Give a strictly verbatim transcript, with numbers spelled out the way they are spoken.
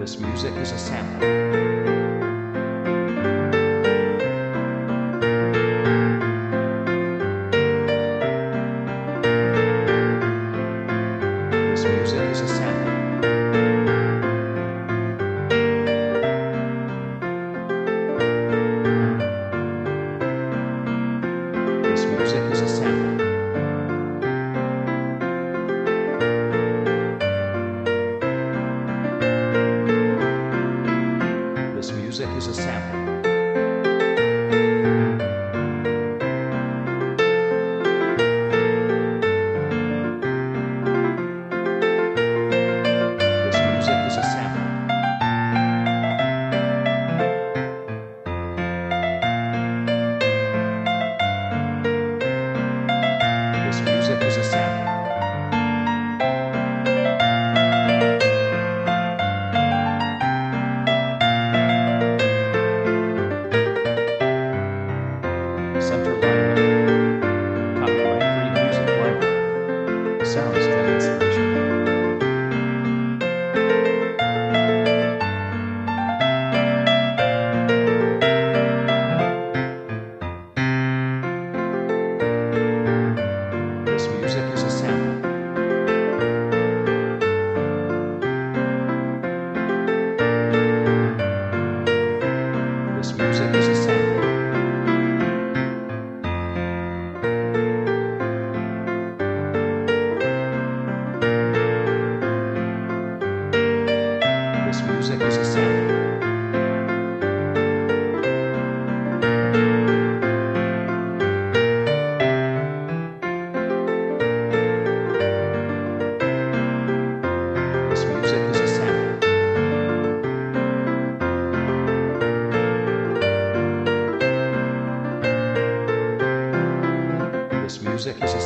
This music is a sample. This music is a sample. This music is a sample. This music is a sample. This music is a sample. This music is a sample. Center Library. Copyright Free Music Library. Sounds demonstration. This music is a sample. This music is a sample. This music is a sample. This music is a sample. This music is a